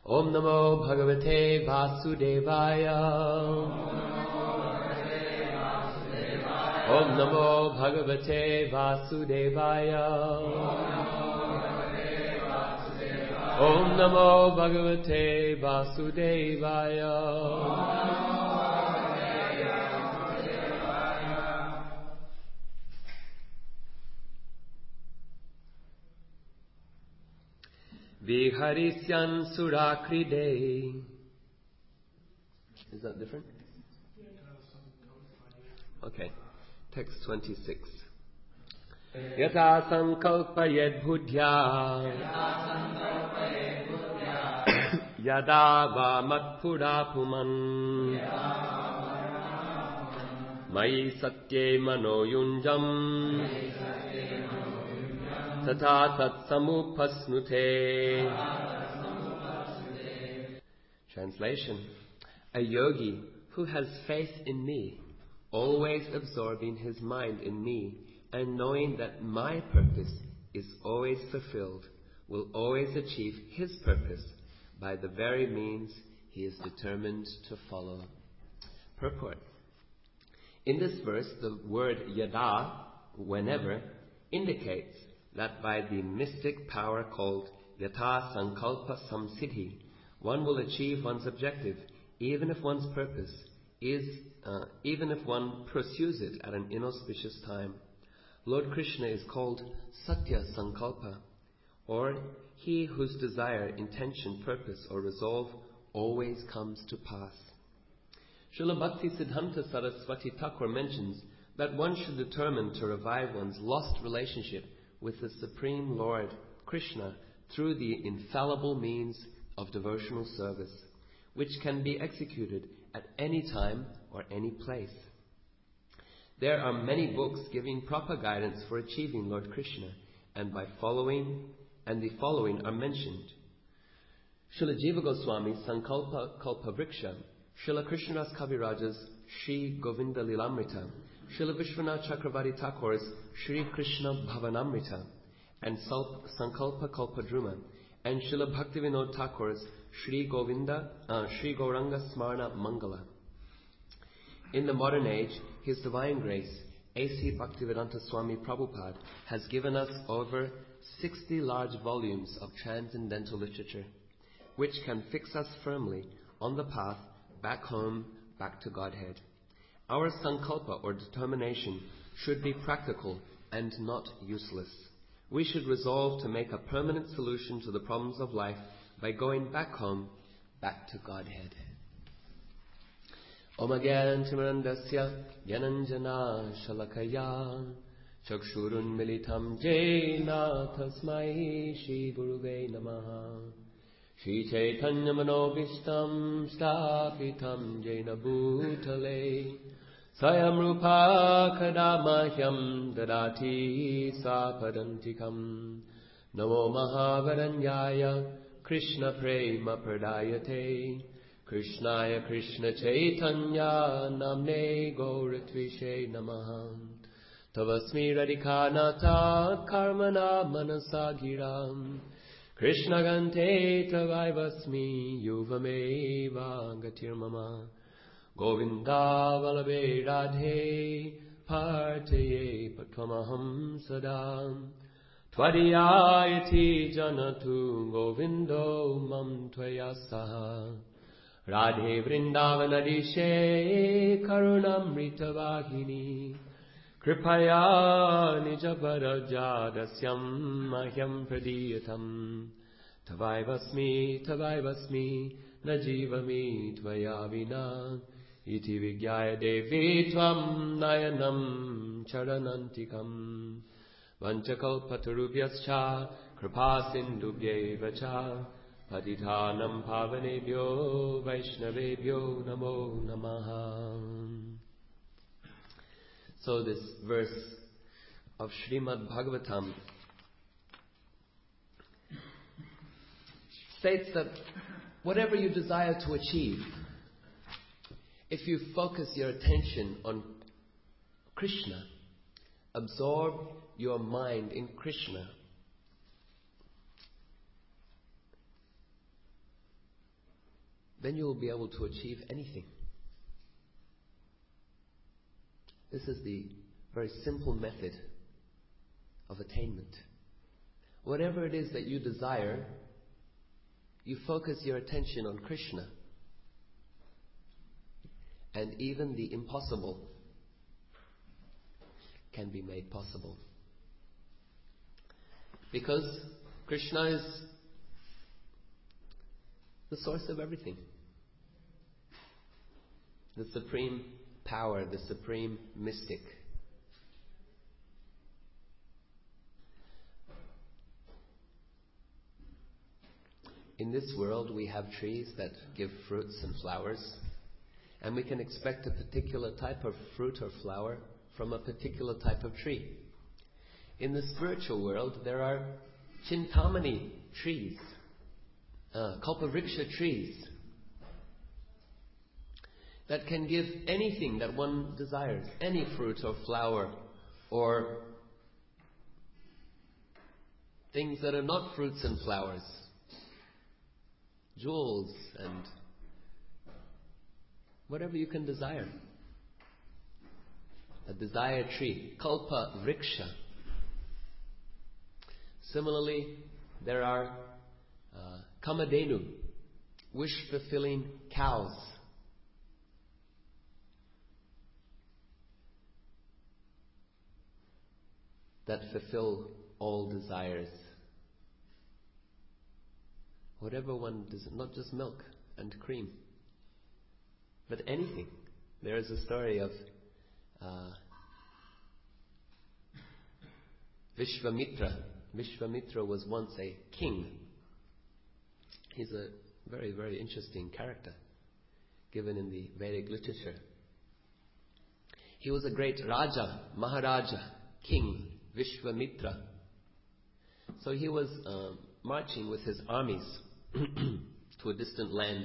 Om Namo Bhagavate Vasudevaya. Om Namo Bhagavate Vasudevaya. Om Namo Bhagavate Vasudevaya. Viharisyan Surakride. Is that different? Okay. Text 26. Yata sankalpayed buddhya yada va matpura puman mai satye mano yunjam tata tat samupasnute. Translation. A yogi who has faith in me, always absorbing his mind in me and knowing that my purpose is always fulfilled, will always achieve his purpose by the very means he is determined to follow. Purport. In this verse, the word yada, whenever, indicates that by the mystic power called yata sankalpa samsiddhi, one will achieve one's objective, even if one's purpose is, even if one pursues it at an inauspicious time. Lord Krishna is called Satya Sankalpa, or he whose desire, intention, purpose, or resolve always comes to pass. Srila Bhakti Siddhanta Saraswati Thakur mentions that one should determine to revive one's lost relationship with the Supreme Lord Krishna through the infallible means of devotional service, which can be executed at any time or any place. There are many books giving proper guidance for achieving Lord Krishna, and the following are mentioned: Srila Jiva Goswami's Sankalpa Kalpavriksha, Srila Krishnadas Kaviraja's Sri Govinda Lilamrita, Srila Vishwanath Chakravarti Thakur's Sri Krishna Bhavanamrita, and Sankalpa Kalpadruma, and Srila Bhaktivinoda Thakur's Sri Gauranga Smarna Mangala. In the modern age, His Divine Grace, A.C. Bhaktivedanta Swami Prabhupada, has given us over 60 large volumes of transcendental literature, which can fix us firmly on the path back home, back to Godhead. Our sankalpa, or determination, should be practical and not useless. We should resolve to make a permanent solution to the problems of life by going back home, back to Godhead. Om Agyan Timarandasya Yananjana Shalakaya Chakshurun Militam Jena Tasmai Shri Guruve Namaha Shri Chaitanya Manobishtam Stapitam Jena Bhutale Sayam Rupa Kadamahyam Dadati Sapadantikam Namo Mahavaranyaya Krishna Prema Pradayate Krishnaya Krishna Chaitanya Namne Gauratvishe Namaha Tavasmi Radhikanata Karmana Manasagiram Krishna Gante Tavaivasmi Yuvameva Gatirmama Govinda Vallabhe Radhe Parteye Patwamaham Sadam Twadiyayati Janatu Govindo Mam Tvayasaha Radhe Vrindavanadishe Karunamrita Vahini Kripaya Nijaparajadasyam Mahyam Pradiyatam Tavaivasmi Najivami Tvayavina Iti Vigyaya Devi Tvam Nayanam Charanantikam Vanchakalpatarubhyascha Kripa Sindubhyevacha Patitanam Pavanebhyo Vaishnavebhyo Namo Namaha. So this verse of Srimad Bhagavatam states that whatever you desire to achieve, if you focus your attention on Krishna, absorb your mind in Krishna, then you will be able to achieve anything. This is the very simple method of attainment. Whatever it is that you desire, you focus your attention on Krishna, and even the impossible can be made possible. Because Krishna is the source of everything. The supreme power, the supreme mystic. In this world we have trees that give fruits and flowers, and we can expect a particular type of fruit or flower from a particular type of tree. In the spiritual world there are Chintamani trees, Kalpavriksha trees, that can give anything that one desires, any fruit or flower, or things that are not fruits and flowers, jewels and whatever you can desire. A desire tree, Kalpavriksha. Similarly, there are Kamadhenu, wish-fulfilling cows. That fulfill all desires. Whatever one desires, not just milk and cream, but anything. There is a story of Vishvamitra. Vishvamitra was once a king. He's a very, very interesting character given in the Vedic literature. He was a great Raja, Maharaja, king, Vishvamitra. So he was marching with his armies to a distant land.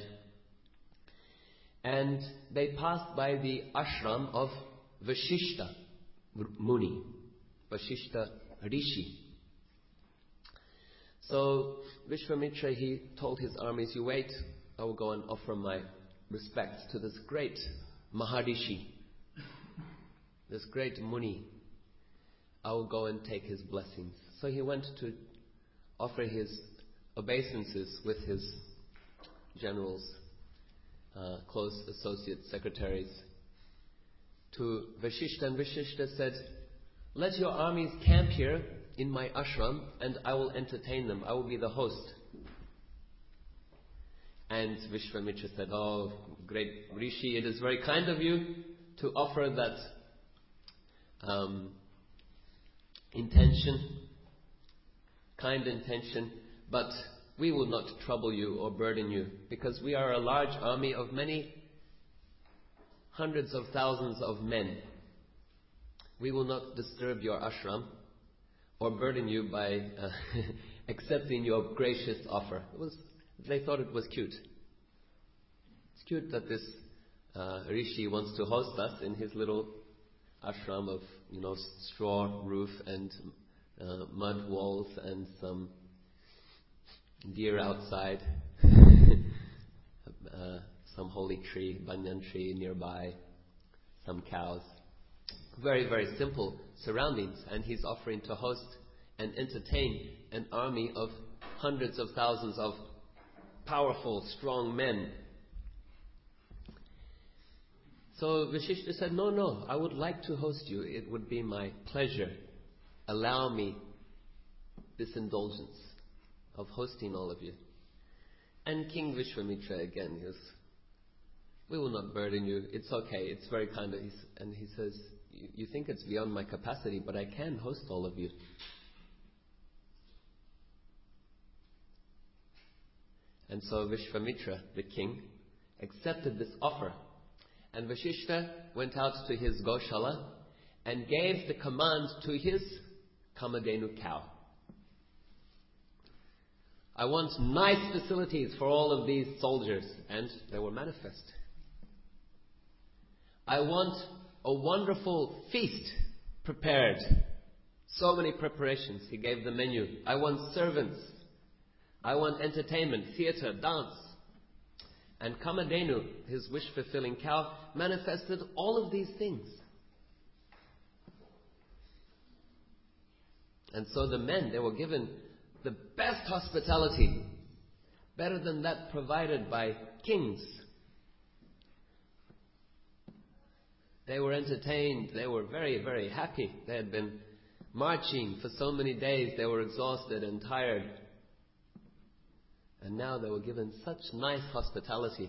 And they passed by the ashram of Vashishta Muni, Vashishta Rishi. So Vishvamitra, he told his armies, you wait, I will go and offer my respects to this great Maharishi, this great Muni. I will go and take his blessings. So he went to offer his obeisances with his generals, close associate secretaries, to Vashishta. And Vashishta said, let your armies camp here in my ashram and I will entertain them. I will be the host. And Vishvamitra said, oh, great Rishi, it is very kind of you to offer that kind intention, but we will not trouble you or burden you, because we are a large army of many hundreds of thousands of men. We will not disturb your ashram or burden you by accepting your gracious offer. They thought it was cute. It's cute that this Rishi wants to host us in his little ashram of, straw roof and mud walls and some deer outside, some holy tree, banyan tree nearby, some cows. Very, very simple surroundings, and he's offering to host and entertain an army of hundreds of thousands of powerful, strong men. So Vashishta said, no, I would like to host you. It would be my pleasure. Allow me this indulgence of hosting all of you. And King Vishvamitra again, we will not burden you. It's okay. It's very kind of you. And he says, you think it's beyond my capacity, but I can host all of you. And so Vishvamitra, the king, accepted this offer. And Vashishta went out to his Goshala and gave the command to his Kamadhenu cow. I want nice facilities for all of these soldiers. And they were manifest. I want a wonderful feast prepared. So many preparations. He gave the menu. I want servants. I want entertainment, theatre, dance. And Kamadhenu, his wish-fulfilling cow, manifested all of these things. And so the men, they were given the best hospitality, better than that provided by kings. They were entertained, they were very, very happy. They had been marching for so many days, they were exhausted and tired. And now they were given such nice hospitality.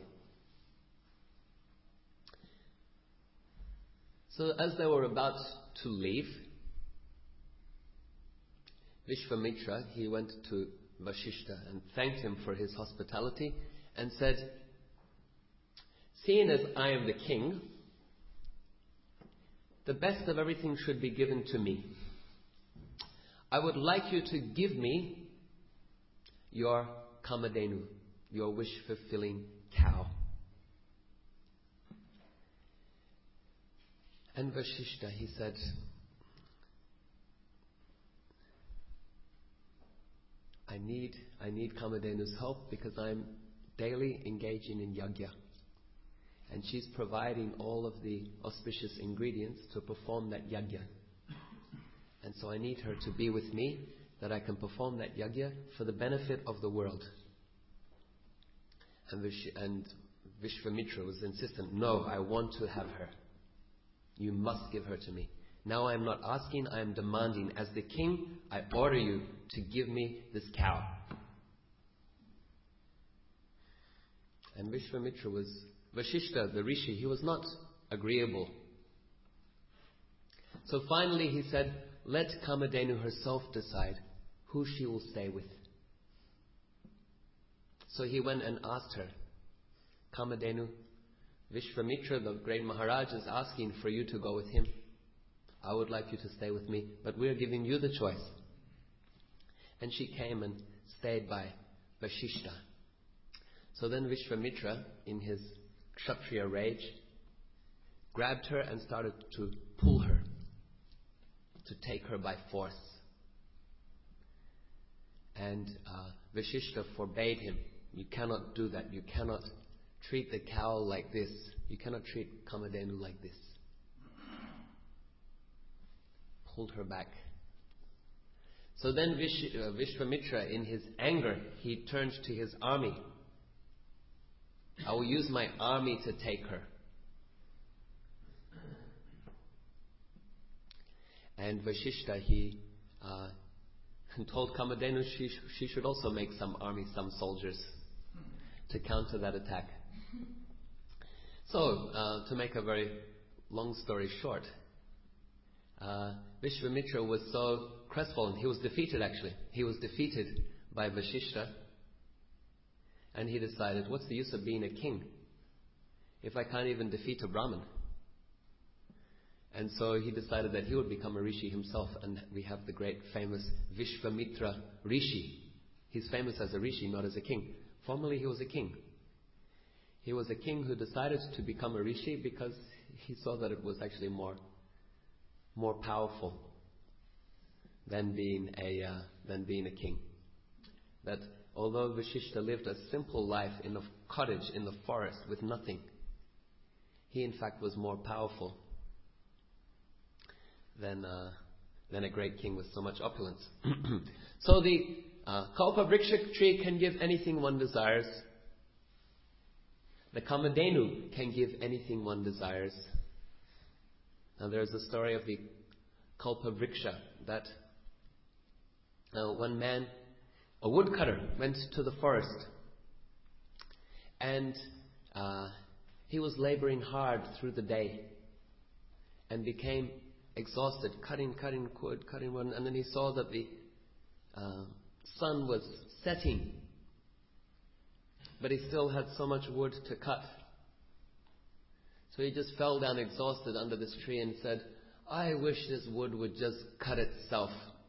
So as they were about to leave, Vishvamitra, he went to Vashishta and thanked him for his hospitality and said, "Seeing as I am the king, the best of everything should be given to me. I would like you to give me your Kamadhenu, your wish-fulfilling cow." And Vashishta, he said, I need Kamadhenu's help because I'm daily engaging in yajna. And she's providing all of the auspicious ingredients to perform that yajna. And so I need her to be with me, that I can perform that yajna for the benefit of the world. And Vishvamitra was insistent, "No, I want to have her. You must give her to me. Now I am not asking, I am demanding. As the king, I order you to give me this cow." And Vashishta, the rishi, he was not agreeable. So finally he said, "Let Kamadhenu herself decide who she will stay with." So he went and asked her, "Kamadhenu, Vishvamitra, the great Maharaj, is asking for you to go with him. I would like you to stay with me, but we are giving you the choice." And she came and stayed by Vashishta. So then Vishvamitra, in his Kshatriya rage, grabbed her and started to pull her, to take her by force. And Vashishta forbade him. "You cannot do that. You cannot treat the cow like this. You cannot treat Kamadhenu like this." Pulled her back. So then Vishvamitra, in his anger, he turned to his army. "I will use my army to take her." And Vashishta, he told Kamadhenu she should also make some army, some soldiers, to counter that attack. So, to make a very long story short, Vishvamitra was so crestfallen. He was defeated, actually. He was defeated by Vashishta. And he decided, what's the use of being a king if I can't even defeat a Brahmin? And so he decided that he would become a rishi himself. And we have the great famous Vishvamitra Rishi. He's famous as a rishi, not as a king. Formerly he was a king. He was a king who decided to become a rishi because he saw that it was actually more powerful than being a king. That although Vashishta lived a simple life in a cottage in the forest with nothing, he in fact was more powerful than a great king with so much opulence. So the Kalpavriksha tree can give anything one desires. The Kamadhenu can give anything one desires. Now there's a story of the Kalpavriksha that one man, a woodcutter, went to the forest and he was laboring hard through the day and became exhausted, cutting wood, and then he saw that the sun was setting, but he still had so much wood to cut. So he just fell down exhausted under this tree and said, "I wish this wood would just cut itself."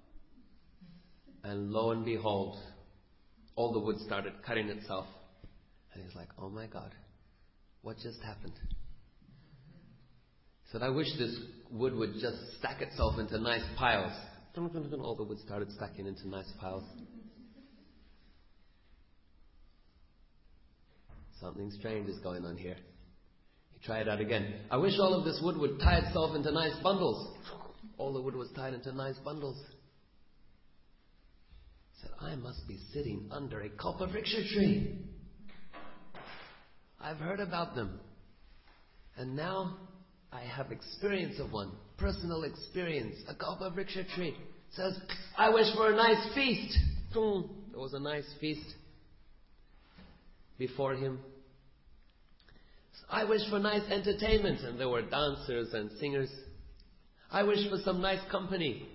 And lo and behold, all the wood started cutting itself. And he's like, "Oh my God, what just happened?" He said, "I wish this wood would just stack itself into nice piles." All the wood started stacking into nice piles. Something strange is going on here. He tried out again. I wish all of this wood would tie itself into nice bundles. All the wood was tied into nice bundles. He said, I must be sitting under a Kalpavriksha tree. I've heard about them. And now I have experience of one. Personal experience. A Kalpavriksha tree. Says, I wish for a nice feast. There was a nice feast before him. I wish for nice entertainment, and there were dancers and singers. I wish for some nice company.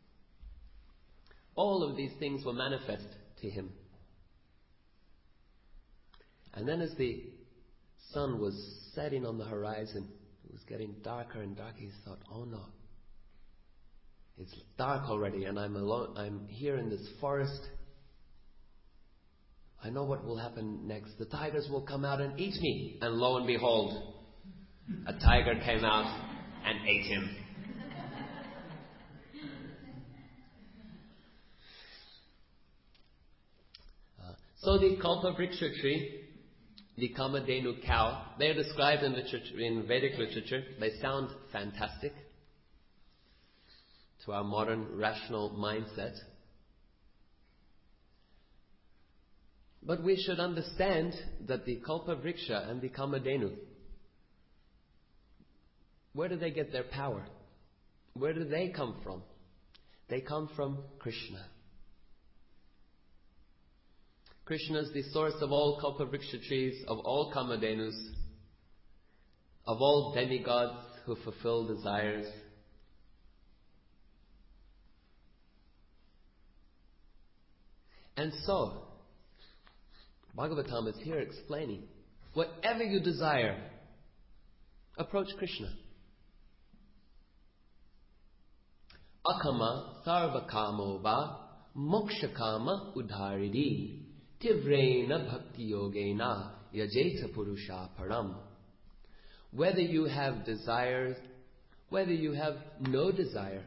All of these things were manifest to him. And then as the sun was setting on the horizon, it was getting darker and darker, he thought, oh no, it's dark already and I'm alone. I'm here in this forest. I know what will happen next. The tigers will come out and eat me. And lo and behold, a tiger came out and ate him. So the Kalpavriksha tree, the Kamadhenu cow, they are described in Vedic literature. They sound fantastic to our modern rational mindset. But we should understand that the Kalpavriksha and the Kamadhenu, where do they get their power? Where do they come from? They come from Krishna. Krishna is the source of all Kalpavriksha trees, of all Kamadhenus, of all demigods who fulfill desires. And so, Bhagavatam is here explaining, whatever you desire, approach Krishna. Akama sarvakamo va mokshakama udharidi tivrena bhakti yogena yajeta purusha param. Whether you have desires, whether you have no desire.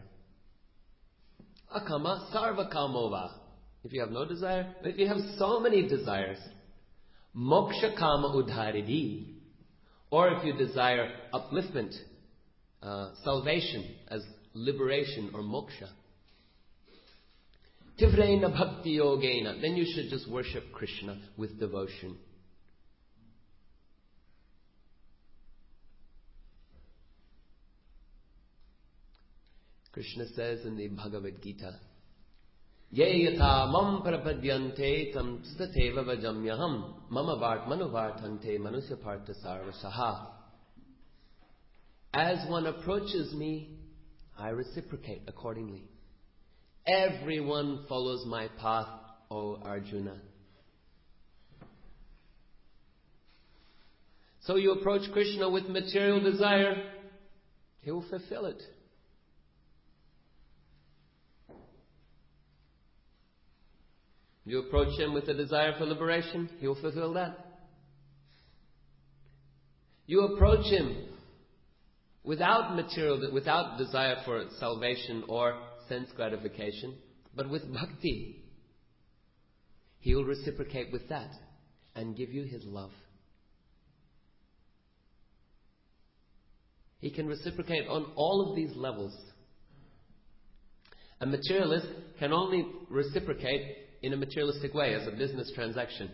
Akama sarvakamo va. If you have no desire, if you have so many desires, moksha kama udharidi, or if you desire upliftment, salvation as liberation or moksha, tivrena bhakti yogena, then you should just worship Krishna with devotion. Krishna says in the Bhagavad Gita, Ye yatha mam prapadyante tam tateva vajamyaham mama vart manuvartante manusya partha sarvasaha. As one approaches me, I reciprocate accordingly. Everyone follows my path, O Arjuna. So you approach Krishna with material desire, He will fulfill it. You approach Him with a desire for liberation, He will fulfill that. You approach Him without desire for salvation or sense gratification, but with bhakti, He will reciprocate with that and give you His love. He can reciprocate on all of these levels. A materialist can only reciprocate in a materialistic way, as a business transaction.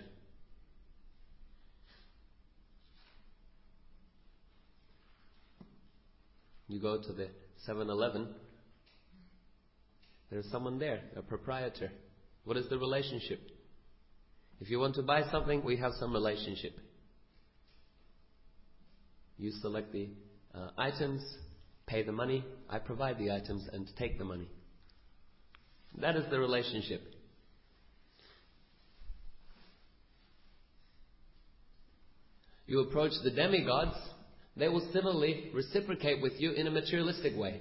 You go to the 7-Eleven, there's someone there, a proprietor. What is the relationship? If you want to buy something, we have some relationship. You select the items, pay the money, I provide the items and take the money. That is the relationship. You approach the demigods, they will similarly reciprocate with you in a materialistic way.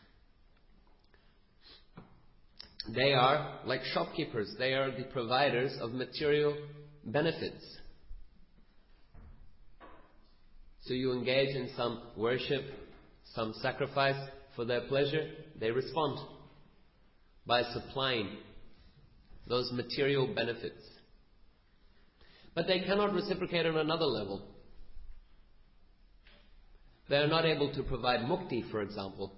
They are like shopkeepers. They are the providers of material benefits. So you engage in some worship, some sacrifice for their pleasure, they respond by supplying those material benefits. But they cannot reciprocate on another level. They are not able to provide mukti, for example.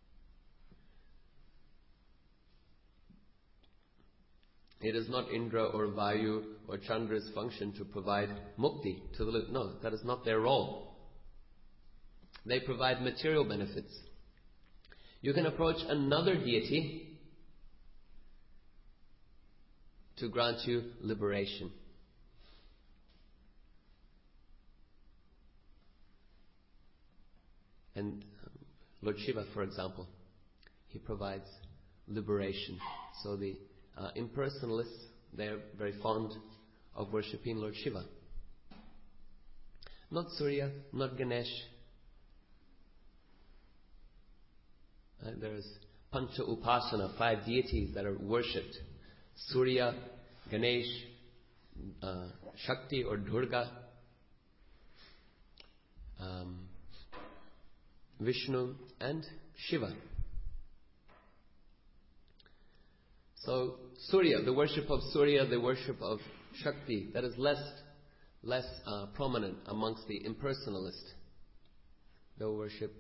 It is not Indra or Vayu or Chandra's function to provide mukti to the living. No, that is not their role. They provide material benefits. You can approach another deity to grant you liberation. And Lord Shiva, for example, he provides liberation. So the impersonalists, they are very fond of worshipping Lord Shiva. Not Surya, not Ganesh. There's Pancha Upasana, 5 deities that are worshipped. Surya, Ganesh, Shakti or Durga, Vishnu and Shiva. So Surya, the worship of Surya, the worship of Shakti, that is less prominent amongst the impersonalist. They'll worship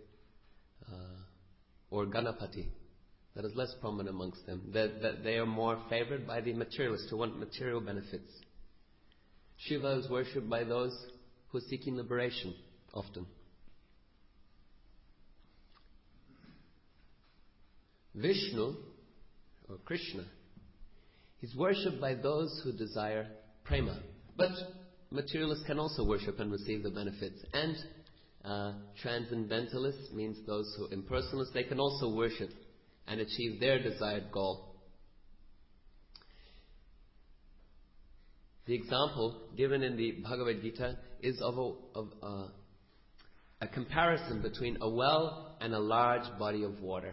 or Ganapati, that is less prominent amongst them. That they are more favored by the materialists who want material benefits. Shiva is worshipped by those who are seeking liberation, often. Vishnu, or Krishna, is worshipped by those who desire prema. But materialists can also worship and receive the benefits. And transcendentalists, means those who impersonalists, they can also worship and achieve their desired goal. The example given in the Bhagavad Gita is of a comparison between a well and a large body of water.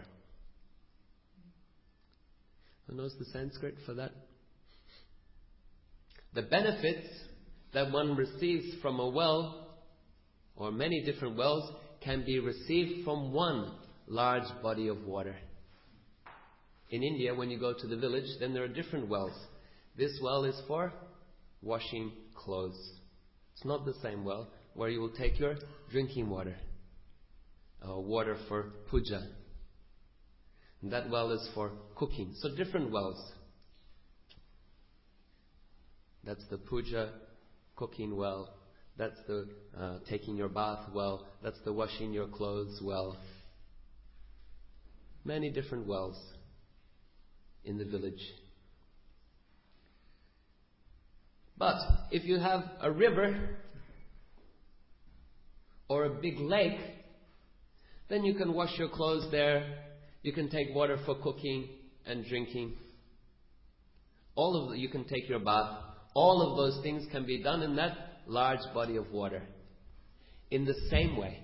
Who knows the Sanskrit for that? The benefits that one receives from a well, or many different wells, can be received from one large body of water. In India, when you go to the village, then there are different wells. This well is for washing clothes. It's not the same well where you will take your drinking water, water for puja. And that well is for cooking. So different wells. That's the puja, cooking well. That's the taking your bath well. That's the washing your clothes well. Many different wells in the village. But if you have a river or a big lake, then you can wash your clothes there. You can take water for cooking and drinking. You can take your bath. All of those things can be done in that large body of water. In the same way,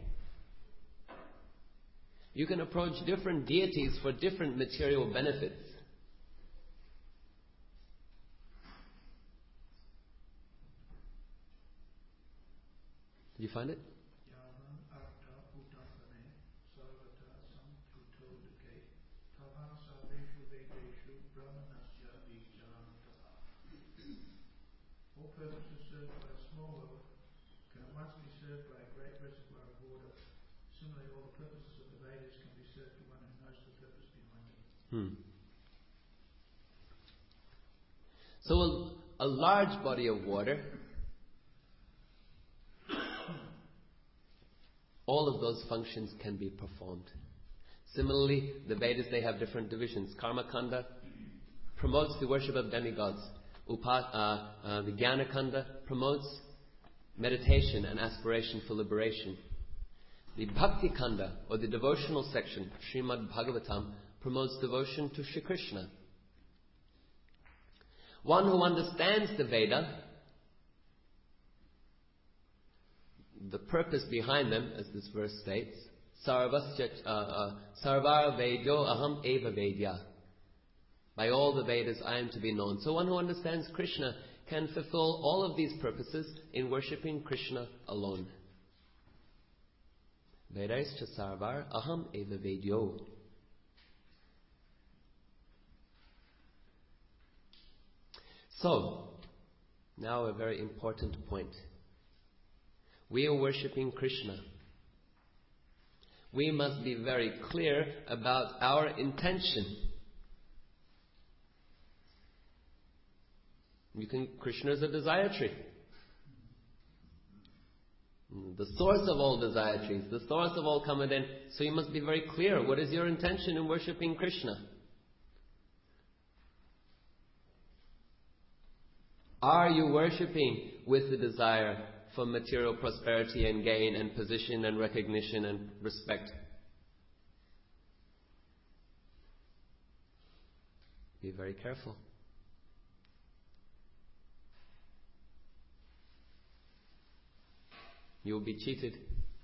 you can approach different deities for different material benefits. Did you find it? So a large body of water, all of those functions can be performed. Similarly, the Vedas, they have different divisions. Karma Kanda promotes the worship of demigods. The Jnana Kanda promotes meditation and aspiration for liberation. The Bhakti Kanda, or the devotional section, Srimad Bhagavatam, promotes devotion to Shri Krishna. One who understands the Veda, the purpose behind them, as this verse states, Sarvar Vedyo Aham Eva Vedya. By all the Vedas I am to be known. So one who understands Krishna can fulfill all of these purposes in worshipping Krishna alone. Vedaischa Sarvar Aham Eva Vedyo. So, Now a very important point. We are worshipping Krishna. We must be very clear about our intention. Krishna is a desire tree. The source of all desire trees, the source of all Kamaden. So you must be very clear. What is your intention in worshipping Krishna? Are you worshipping with the desire for material prosperity and gain and position and recognition and respect? Be very careful. You will be cheated.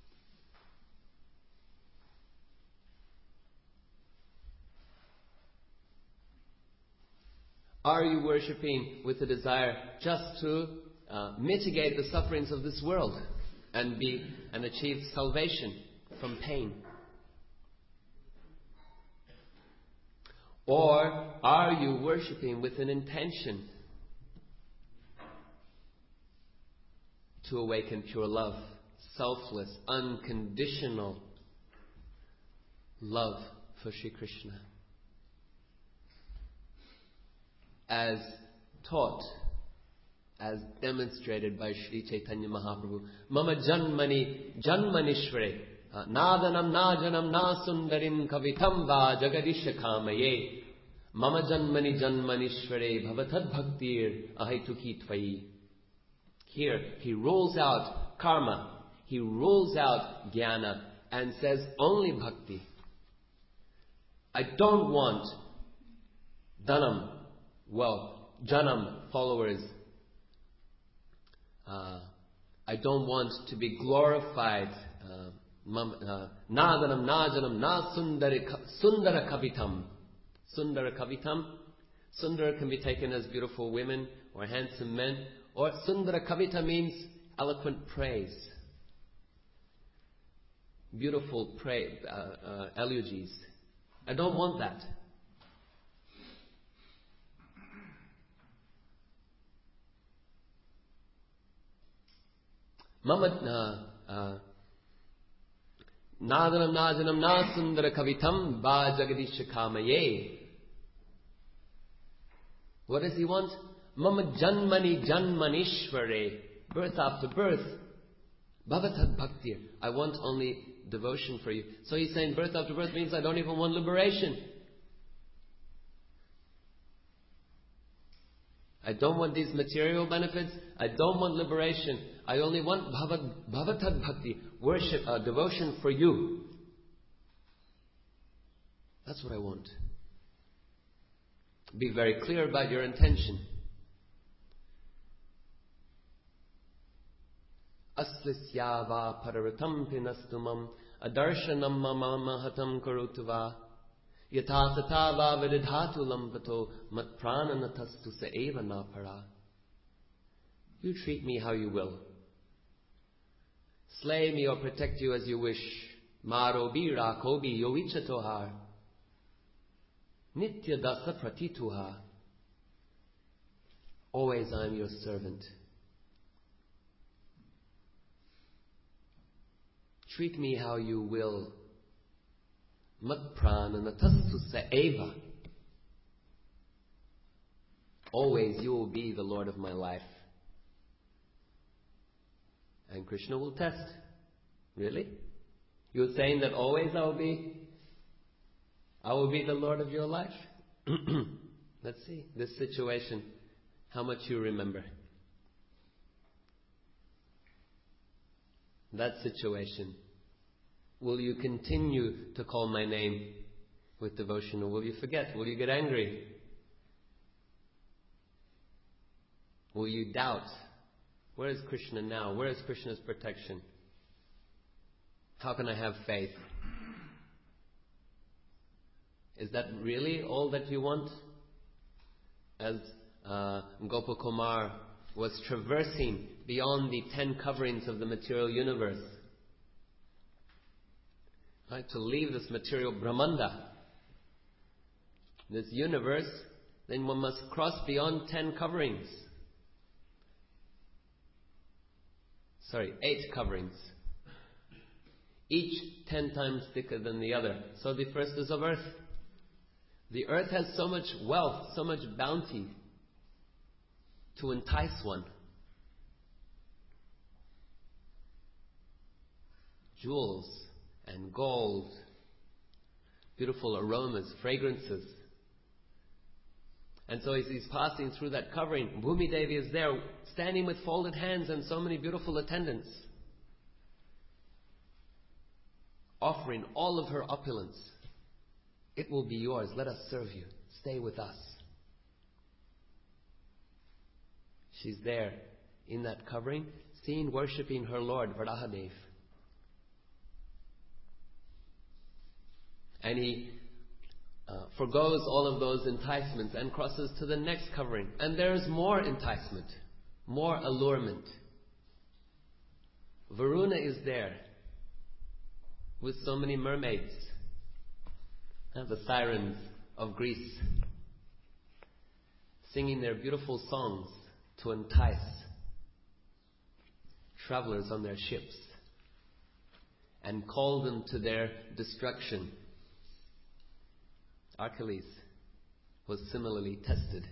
Are you worshipping with the desire just to mitigate the sufferings of this world and achieve salvation from pain? Or are you worshipping with an intention to awaken pure love, selfless, unconditional love for Sri Krishna, as taught, as demonstrated by Sri Chaitanya Mahaprabhu? Mama janmani janmanishvare nadanam najanam nasundarim kavitam va jagadisha kamaye mama janmani janmanishvare bhavatad bhaktir ahaituki tvai. Here, he rules out karma, he rules out jnana, and says only bhakti. I don't want dhanam, wealth, janam, followers. I don't want to be glorified. Nadanam, najanam, na sundara kavitam. Sundara kavitam. Sundara can be taken as beautiful women or handsome men. Or Sundara Kavita means eloquent praise. Beautiful eulogies. I don't want that. Nadanam najanam na sundara kavitam ba jagadisha kamaye. What does he want? Mama janmani janmanishvare, birth after birth. Bhavatad bhaktir, I want only devotion for you. So he's saying birth after birth means I don't even want liberation. I don't want these material benefits. I don't want liberation. I only want bhavatad bhakti, worship, devotion for you. That's what I want. Be very clear about your intention. Aslisyava pararatam pinastumam adarshanam mama mahatam karutava yatatava vididhatu lampato matprananatastu sa eva napara. You treat me how you will. Slay me or protect you as you wish. Maro bira kobi yoichatohar nitya dasa pratituha. Always I am your servant. Treat me how you will. Matprananatastu sa eva. Always you will be the Lord of my life. And Krishna will test. Really? You're saying that always I will be the Lord of your life? Let's see. This situation, how much you remember. That situation. Will you continue to call my name with devotion, or will you forget? Will you get angry? Will you doubt? Where is Krishna now? Where is Krishna's protection? How can I have faith? Is that really all that you want? As Gopakumar was traversing beyond the 10 coverings of the material universe, right, to leave this material Brahmanda, this universe, then one must cross beyond 10 coverings. 8 coverings. Each 10 times thicker than the other. So the first is of earth. The earth has so much wealth, so much bounty to entice one. Jewels and gold, beautiful aromas, fragrances. And so as he's passing through that covering, Bhumi Devi is there, standing with folded hands and so many beautiful attendants, offering all of her opulence. It will be yours. Let us serve you. Stay with us. She's there in that covering, seen worshipping her Lord, Varahadev. And he forgoes all of those enticements and crosses to the next covering. And there is more enticement, more allurement. Varuna is there with so many mermaids, the sirens of Greece, singing their beautiful songs to entice travelers on their ships and call them to their destruction. Achilles was similarly tested.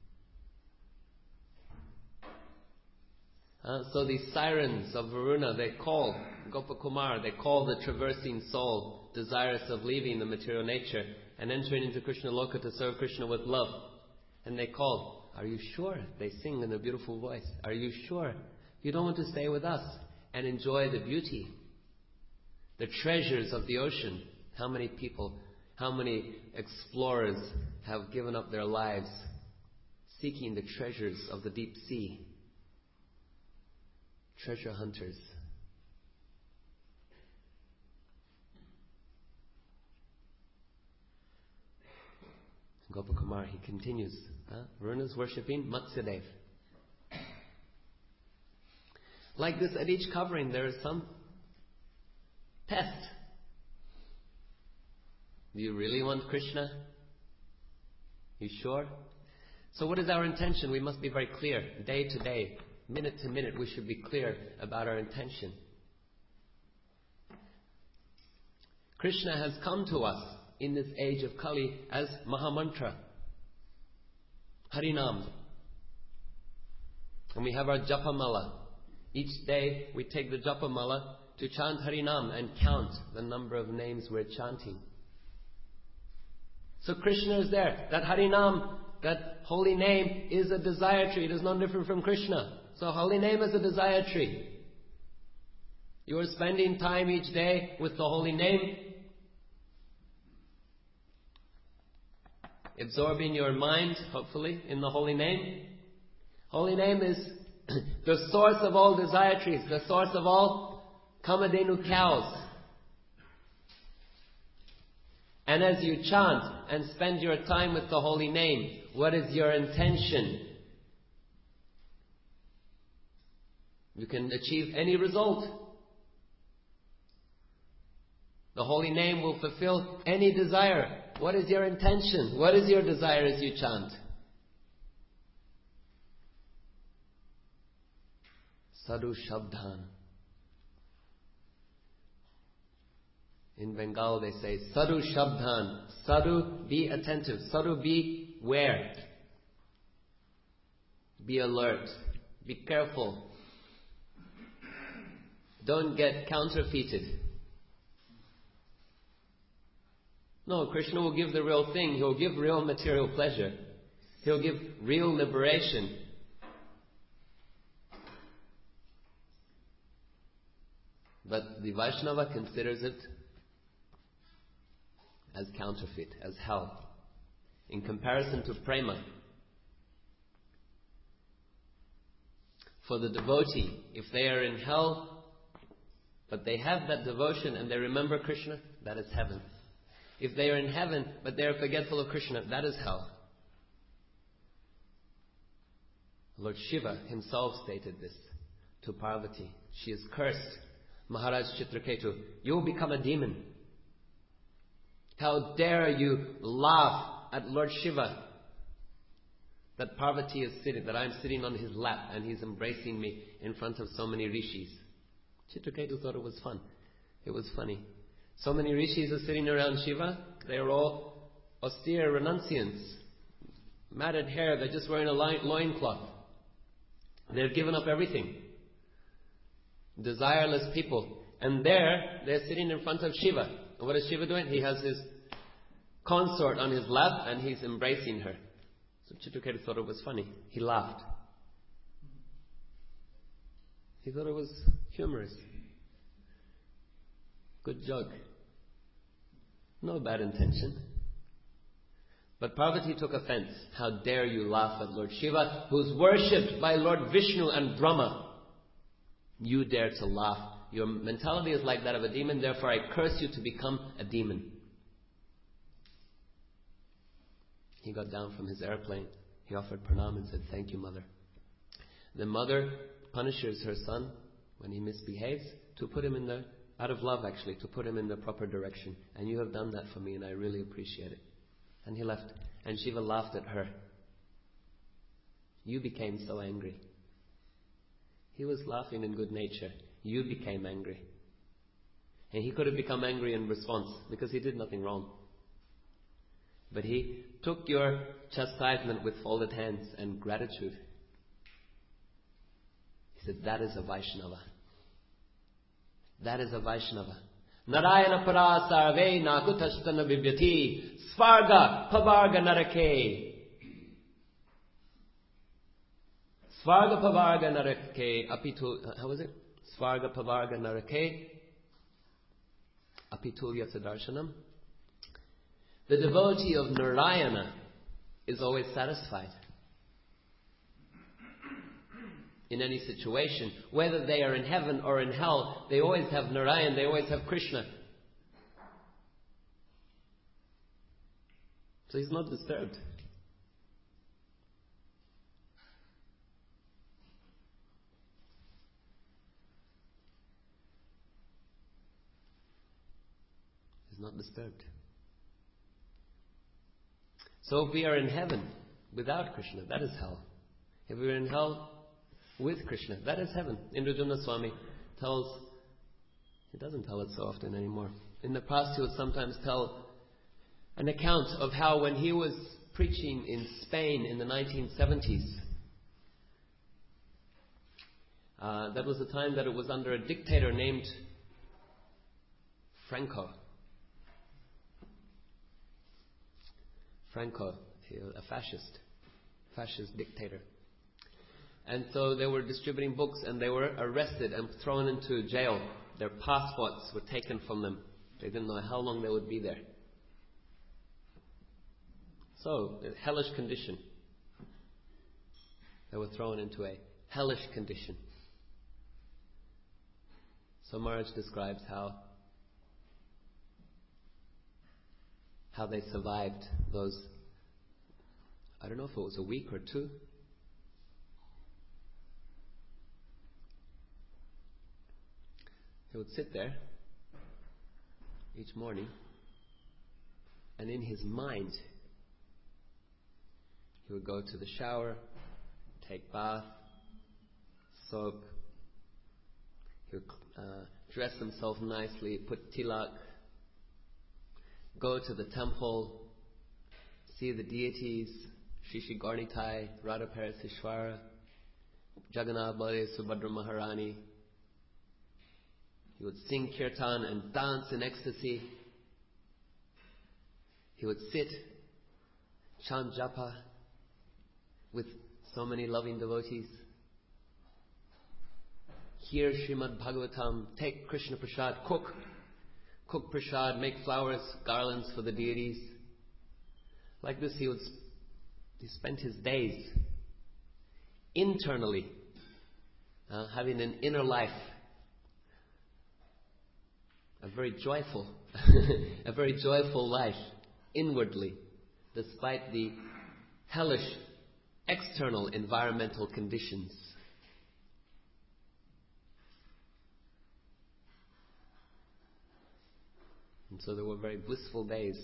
So these sirens of Varuna, they call Gopakumar, they call the traversing soul, desirous of leaving the material nature and entering into Krishna Loka to serve Krishna with love. And they call, are you sure? They sing in a beautiful voice. Are you sure? You don't want to stay with us and enjoy the beauty, the treasures of the ocean? How many people, how many explorers have given up their lives seeking the treasures of the deep sea? Treasure hunters. Gopakumar, he continues. Varuna's worshipping Matsyadev. Like this, at each covering there is some test. Do you really want Krishna? You sure? So what is our intention? We must be very clear. Day to day, minute to minute, we should be clear about our intention. Krishna has come to us in this age of Kali as Mahamantra, Harinam. And we have our Japamala. Each day we take the Japamala to chant Harinam and count the number of names we're chanting. So Krishna is there. That Harinam, that holy name, is a desire tree. It is not different from Krishna. So holy name is a desire tree. You are spending time each day with the holy name, absorbing your mind, hopefully, in the holy name. Holy name is the source of all desire trees, the source of all Kamadhenu cows. And as you chant and spend your time with the holy name, what is your intention? You can achieve any result. The holy name will fulfill any desire. What is your intention? What is your desire as you chant? Sadhu Shabdhan. In Bengal they say Sadhu Shabdhan. Sadhu, be attentive. Sadhu, be aware. Be alert. Be careful. Don't get counterfeited. No, Krishna will give the real thing. He'll give real material pleasure. He'll give real liberation. But the Vaishnava considers it as counterfeit, as hell, in comparison to prema. For the devotee, if they are in hell, but they have that devotion and they remember Krishna, that is heaven. If they are in heaven, but they are forgetful of Krishna, that is hell. Lord Shiva himself stated this to Parvati. She is cursed. Maharaj Chitraketu, you will become a demon. How dare you laugh at Lord Shiva that Parvati is sitting, that I am sitting on his lap and he's embracing me in front of so many rishis. Chitraketu thought it was fun. It was funny. So many rishis are sitting around Shiva. They are all austere renunciants. Matted hair, they're just wearing a loincloth. They've given up everything. Desireless people. And they're sitting in front of Shiva. And what is Shiva doing? He has his consort on his lap and he's embracing her. So Chitraketu thought it was funny. He laughed. He thought it was humorous. Good joke. No bad intention. But Parvati took offense. How dare you laugh at Lord Shiva, who's worshipped by Lord Vishnu and Brahma. You dare to laugh. Your mentality is like that of a demon, therefore I curse you to become a demon. He got down from his airplane. He offered pranam and said, thank you, mother. The mother punishes her son when he misbehaves to put him in the, out of love actually, to put him in the proper direction. And you have done that for me and I really appreciate it. And he left. And Shiva laughed at her. You became so angry. He was laughing in good nature. You became angry. And he could have become angry in response because he did nothing wrong. But he took your chastisement with folded hands and gratitude. He said, that is a Vaishnava. That is a Vaishnava. Narayana para sarve nakutastana vibyati svarga pavarga narake. Svarga pavarga narake apitu, how was it? Svarga pavarga narake apitulya sadarshanam. The devotee of Narayana is always satisfied. In any situation, whether they are in heaven or in hell, they always have Narayan, they always have Krishna. So he's not disturbed. He's not disturbed. So if we are in heaven without Krishna, that is hell. If we are in hell with Krishna, that is heaven. Indradyumna Swami tells, he doesn't tell it so often anymore. In the past he would sometimes tell an account of how when he was preaching in Spain in the 1970s, that was the time that it was under a dictator named Franco, a fascist dictator. And so they were distributing books and they were arrested and thrown into jail. Their passports were taken from them. They didn't know how long they would be there. So, a hellish condition. They were thrown into a hellish condition. So Maharaj describes how they survived those, I don't know if it was a week or two. He would sit there each morning and in his mind he would go to the shower, take bath, soap, he would dress himself nicely, put tilak, go to the temple, see the deities, Shishi Gaurnitai, Radha Parasishvara, Jagannath Baladev Subhadra Maharani. He would sing kirtan and dance in ecstasy. He would sit, chant japa with so many loving devotees. Hear Srimad Bhagavatam, take Krishna Prasad, cook Prasad, make flowers, garlands for the deities. Like this he spent his days internally, having an inner life. A very joyful life inwardly, despite the hellish external environmental conditions. And so there were very blissful days.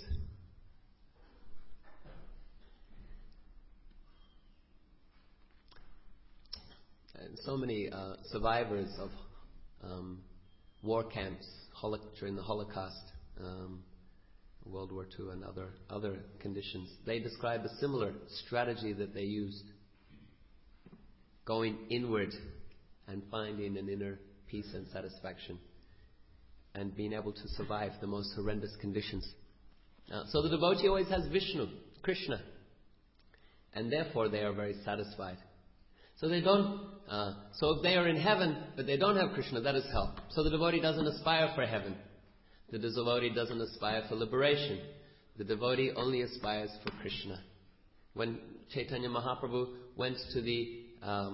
And so many survivors of war camps during the Holocaust, World War II, and other conditions. They describe a similar strategy that they used, going inward and finding an inner peace and satisfaction, and being able to survive the most horrendous conditions. So the devotee always has Vishnu, Krishna, and therefore they are very satisfied. So they don't. So if they are in heaven but they don't have Krishna, that is hell. So the devotee doesn't aspire for heaven. The devotee doesn't aspire for liberation. The devotee only aspires for Krishna. When Chaitanya Mahaprabhu went to the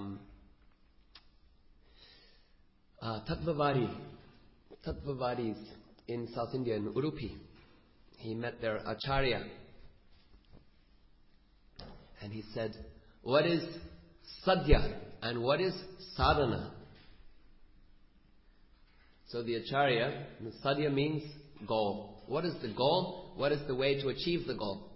Tattvavadis in South India, in Udupi, he met their Acharya, and he said, "What is sadhya and what is sadhana?" So the Acharya, the sadhya means goal. What is the goal? What is the way to achieve the goal?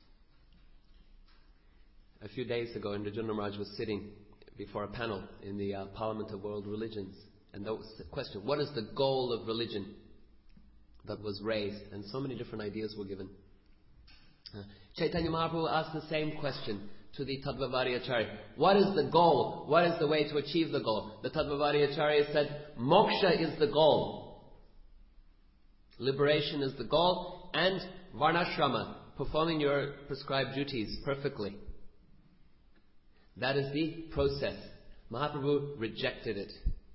A few days ago, Indra Maharaj was sitting before a panel in the Parliament of World Religions, and that was the question: what is the goal of religion? That was raised, and so many different ideas were given. Chaitanya Mahaprabhu asked the same question to the Tattvavadi Acharya. What is the goal? What is the way to achieve the goal? The Tattvavadi Acharya said, moksha is the goal. Liberation is the goal, and varnashrama, performing your prescribed duties perfectly. That is the process. Mahaprabhu rejected it.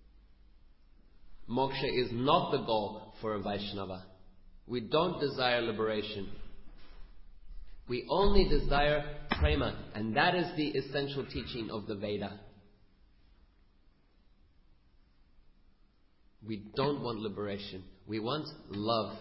Moksha is not the goal for a Vaishnava. We don't desire liberation. We only desire prema, and that is the essential teaching of the Veda. We don't want liberation. We want love.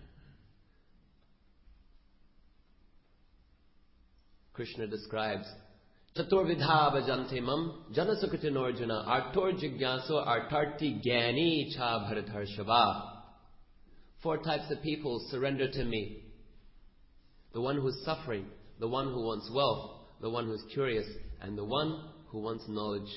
Krishna describes Chaturvidha bhajante mam janasukatinorjuna artor jigyaso artarti gyani cha bharadharshava. 4 types of people surrender to me. The one who is suffering, the one who wants wealth, the one who is curious, and the one who wants knowledge.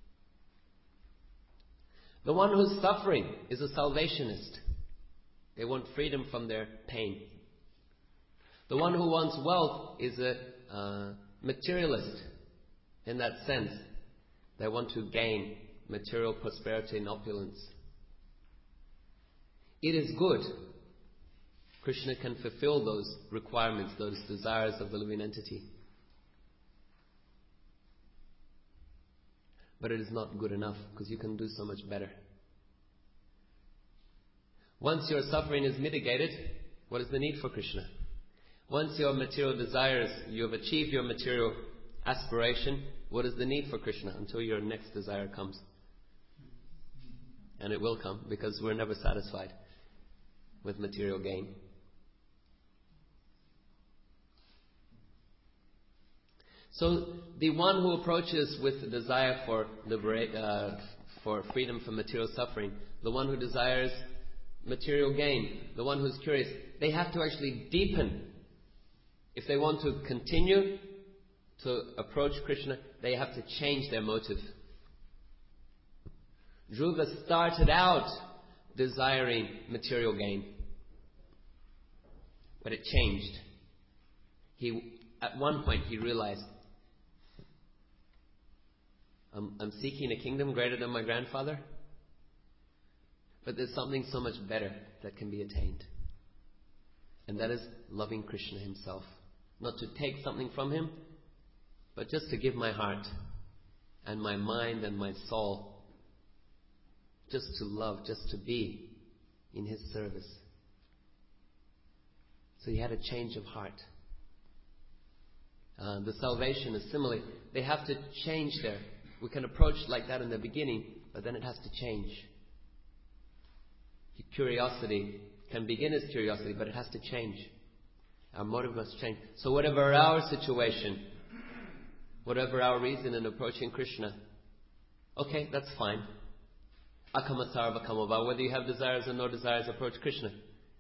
The one who is suffering is a salvationist. They want freedom from their pain. The one who wants wealth is a materialist. In that sense, they want to gain material prosperity and opulence. It is good. Krishna can fulfill those requirements, those desires of the living entity. But it is not good enough, because you can do so much better. Once your suffering is mitigated, what is the need for Krishna? Once your material desires, you have achieved your material aspiration, what is the need for Krishna until your next desire comes? And it will come, because we're never satisfied with material gain. So the one who approaches with the desire for freedom from material suffering, the one who desires material gain, the one who's curious, they have to actually deepen. If they want to continue to approach Krishna, they have to change their motive. Dhruva started out desiring material gain, but it changed. At one point he realized, I'm seeking a kingdom greater than my grandfather, but there's something so much better that can be attained. And that is loving Krishna himself. Not to take something from him, but just to give my heart and my mind and my soul, just to love, just to be in his service. So he had a change of heart. The salvation is similarly, they have to change there. We can approach like that in the beginning, but then it has to change. Curiosity can begin as curiosity, but it has to change. Our motive must change. So whatever our situation, whatever our reason in approaching Krishna, okay, that's fine. Akama sarva kamava, whether you have desires or no desires, approach Krishna.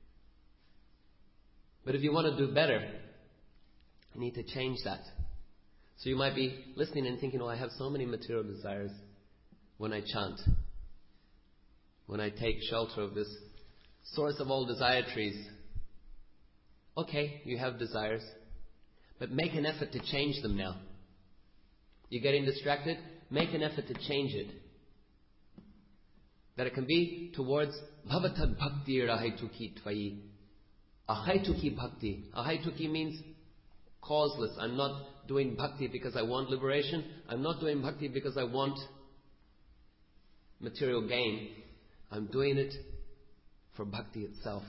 But if you want to do better, you need to change that. So you might be listening and thinking, I have so many material desires when I chant. when I take shelter of this source of all desire trees. Okay, you have desires, but make an effort to change them now. You're getting distracted? Make an effort to change it. That it can be towards Bhavatad Bhakti Ahaituki Tvayi. Ahaituki Bhakti. Ahaituki means causeless. I'm not doing bhakti because I want liberation. I'm not doing bhakti because I want material gain. I'm doing it for bhakti itself.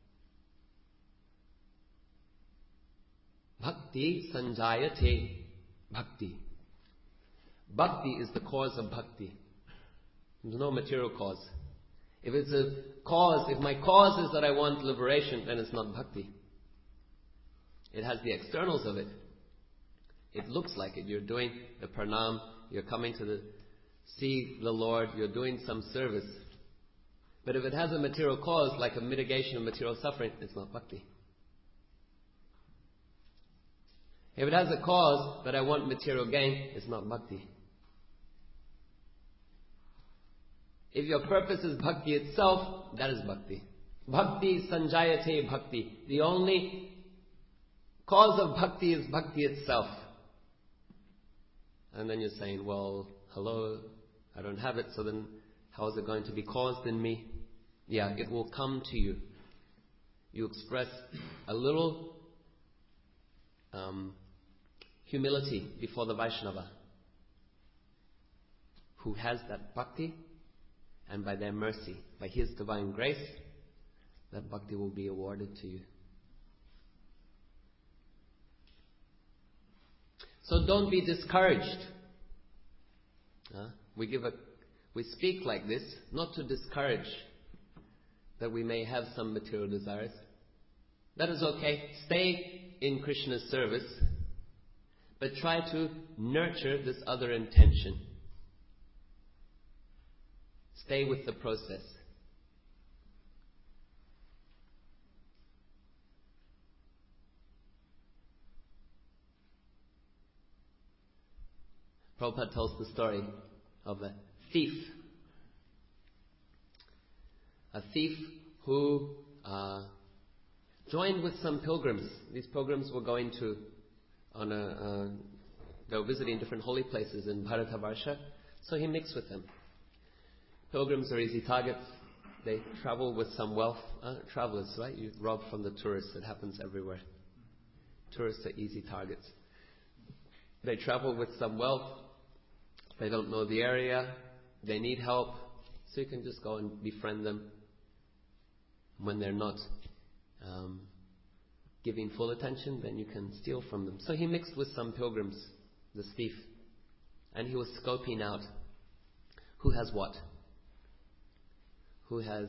Bhakti sanjayate bhakti. Bhakti is the cause of bhakti. There's no material cause. If it's a cause, if my cause is that I want liberation, then it's not bhakti. It has the externals of it. It looks like it. You're doing the pranam, you're coming to see the Lord, you're doing some service. But if it has a material cause, like a mitigation of material suffering, it's not bhakti. If it has a cause that I want material gain, it's not bhakti. If your purpose is bhakti itself, that is bhakti. Bhakti sanjayate bhakti. The only cause of bhakti is bhakti itself. And then you're saying, well, hello, I don't have it, so then how is it going to be caused in me? Yeah, it will come to you. You express a little humility before the Vaishnava who has that bhakti, and by their mercy, by his divine grace, that bhakti will be awarded to you. So don't be discouraged. We speak like this, not to discourage that we may have some material desires. That is okay. Stay in Krishna's service, but try to nurture this other intention. Stay with the process. Prabhupada tells the story of a thief. A thief who joined with some pilgrims. These pilgrims were going they were visiting different holy places in Bharatavarsha, so he mixed with them. Pilgrims are easy targets. They travel with some wealth. Travelers, right? You rob from the tourists. It happens everywhere. Tourists are easy targets. They travel with some wealth. They don't know the area. They need help. So you can just go and befriend them when they're not giving full attention. Then you can steal from them. So he mixed with some pilgrims, this thief, and he was scoping out who has what. Who has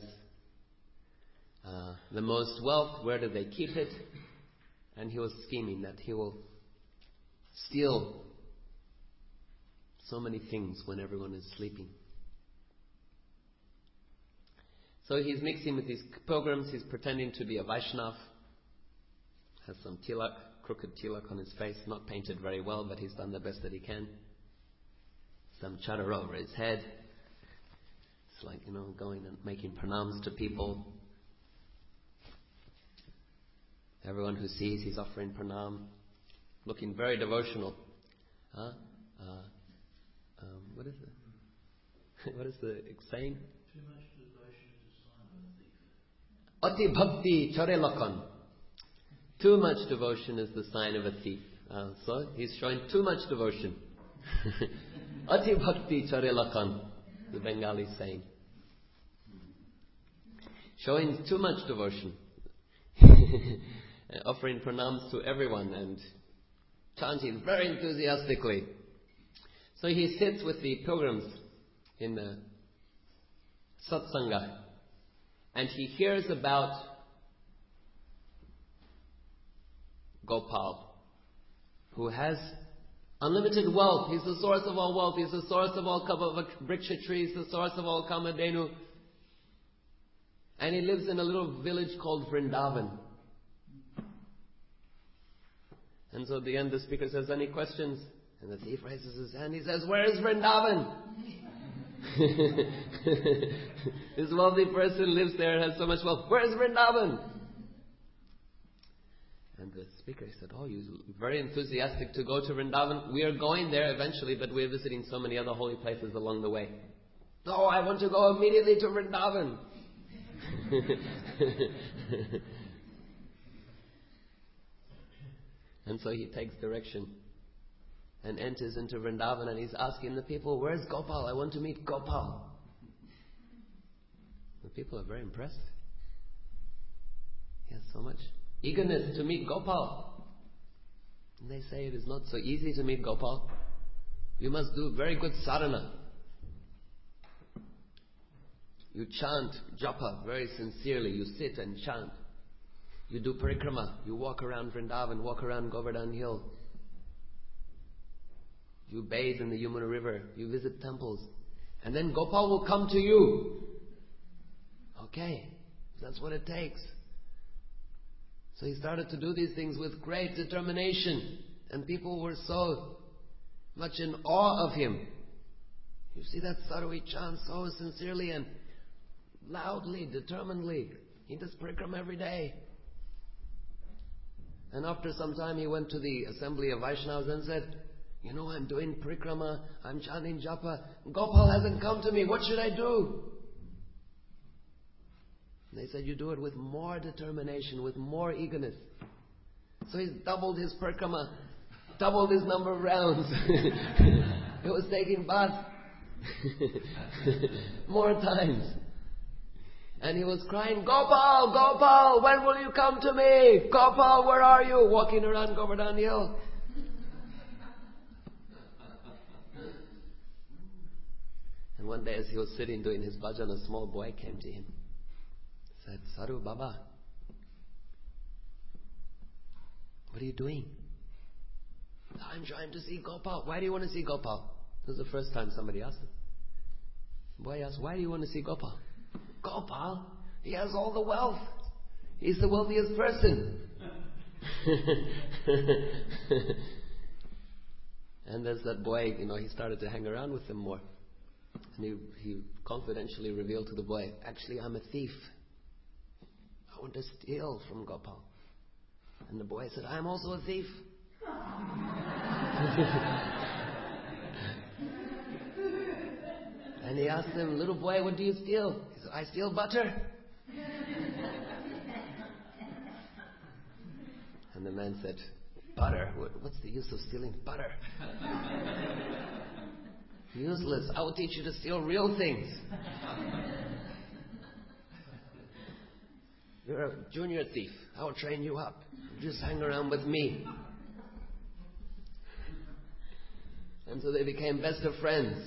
the most wealth, where do they keep it? And he was scheming that he will steal so many things when everyone is sleeping. So he's mixing with these pilgrims, he's pretending to be a Vaishnav, has some tilak, crooked tilak on his face, not painted very well, but he's done the best that he can. Some chadar over his head. It's like, going and making pranams to people. Everyone who sees, he's offering pranam, looking very devotional. What is it? What is the saying? Too much devotion is a sign of a thief. Ati bhakti chare lakan. Too much devotion is the sign of a thief. So he's showing too much devotion. Ati bhakti chare lakan, the Bengali saying. Showing too much devotion. Offering pranams to everyone and chanting very enthusiastically. So he sits with the pilgrims in the satsanga, and he hears about Gopal, who has unlimited wealth. He's the source of all wealth. He's the source of all vriksha trees, the source of all kamadhenu. And he lives in a little village called Vrindavan. And so at the end the speaker says, any questions? And the thief raises his hand. He says, where is Vrindavan? This wealthy person lives there, has so much wealth. Where's Vrindavan? And the speaker said, oh, you're very enthusiastic to go to Vrindavan. We are going there eventually, but we're visiting so many other holy places along the way. Oh, I want to go immediately to Vrindavan. And so he takes direction and enters into Vrindavan, and he's asking the people, where's Gopal? I want to meet Gopal. The people are very impressed. He has so much eagerness to meet Gopal. And they say it is not so easy to meet Gopal. You must do very good sadhana. You chant japa very sincerely. You sit and chant. You do parikrama. You walk around Vrindavan, walk around Govardhan Hill. You bathe in the Yamuna River. You visit temples. And then Gopal will come to you. Okay, that's what it takes. So he started to do these things with great determination. And people were so much in awe of him. You see that sadhu, he chants so sincerely and loudly, determinedly. He does parikrama every day. And after some time he went to the assembly of Vaishnavas and said, you know, I'm doing parikrama, I'm chanting japa. Gopal hasn't come to me, what should I do? And they said, you do it with more determination, with more eagerness. So he's doubled his parikrama, doubled his number of rounds. He was taking bath more times. And he was crying, Gopal, Gopal, when will you come to me? Gopal, where are you? Walking around Govardhan Hill. And one day as he was sitting doing his bhajan, a small boy came to him. Said, Sadhu Baba, what are you doing? I'm trying to see Gopal. Why do you want to see Gopal? This is the first time somebody asked him. The boy asked, why do you want to see Gopal? Gopal, he has all the wealth. He's the wealthiest person. And there's that boy, he started to hang around with him more. And he confidentially revealed to the boy, actually I'm a thief. I want to steal from Gopal. And the boy said, I'm also a thief. And he asked him, little boy, what do you steal? He said, I steal butter. And the man said, butter? What's the use of stealing butter? Useless. I will teach you to steal real things. You're a junior thief. I will train you up. You just hang around with me. And so they became best of friends.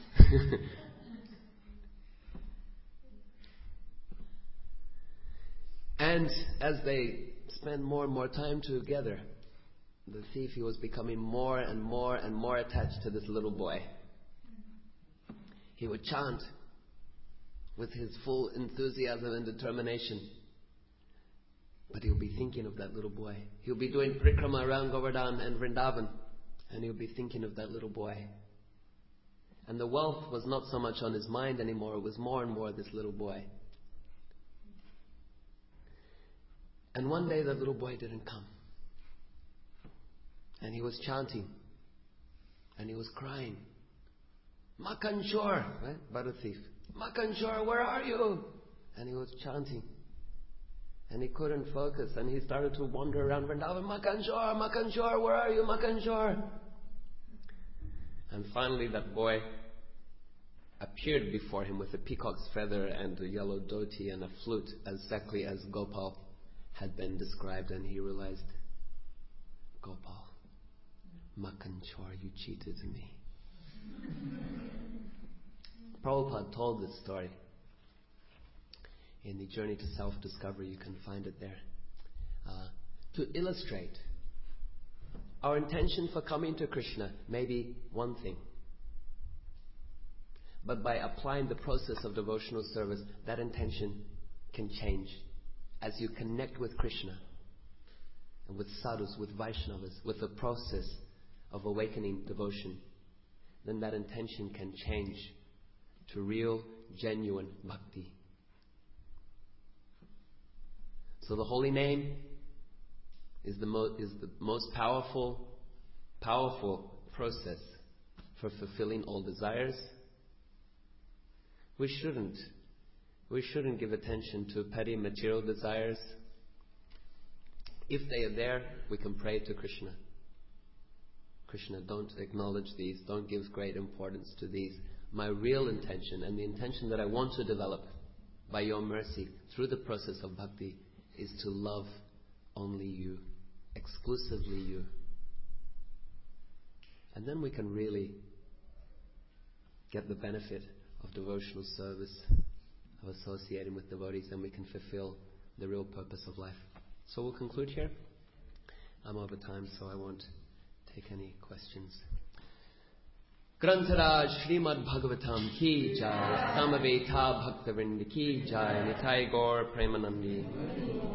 And as they spent more and more time together, the thief, he was becoming more and more and more attached to this little boy. He would chant with his full enthusiasm and determination. But he'll be thinking of that little boy. He'll be doing parikrama around Govardhan and Vrindavan, and he'll be thinking of that little boy. And the wealth was not so much on his mind anymore. It was more and more this little boy. And one day that little boy didn't come. And he was chanting. And he was crying. Makanchor, right? Butter thief. Makanchor, where are you? And he was chanting. And he couldn't focus. And he started to wander around Vrindavan. Makanchor, Makanchor, where are you? Makanchor. And finally that boy appeared before him with a peacock's feather and a yellow dhoti and a flute, exactly as Gopal had been described. And he realized, Gopal, Makanchor, you cheated me. Prabhupada told this story in the Journey to Self-Discovery. You can find it there. To illustrate, our intention for coming to Krishna may be one thing. But by applying the process of devotional service, that intention can change. As you connect with Krishna and with sadhus, with Vaishnavas, with the process of awakening devotion, then that intention can change to real, genuine bhakti. So the holy name is the most powerful process for fulfilling all desires. We shouldn't give attention to petty material desires. If they are there, we can pray to Krishna. Krishna, don't acknowledge these, don't give great importance to these. My real intention, and the intention that I want to develop by your mercy through the process of bhakti, is to love only you, exclusively you. And then we can really get the benefit of devotional service, of associating with devotees, and we can fulfill the real purpose of life. So we'll conclude here. I'm over time, so I won't take any questions. Grantaraj Srimad Bhagavatam ki jai, Samaveta Bhaktavind ki jai, Nitai Gaur Premanandi.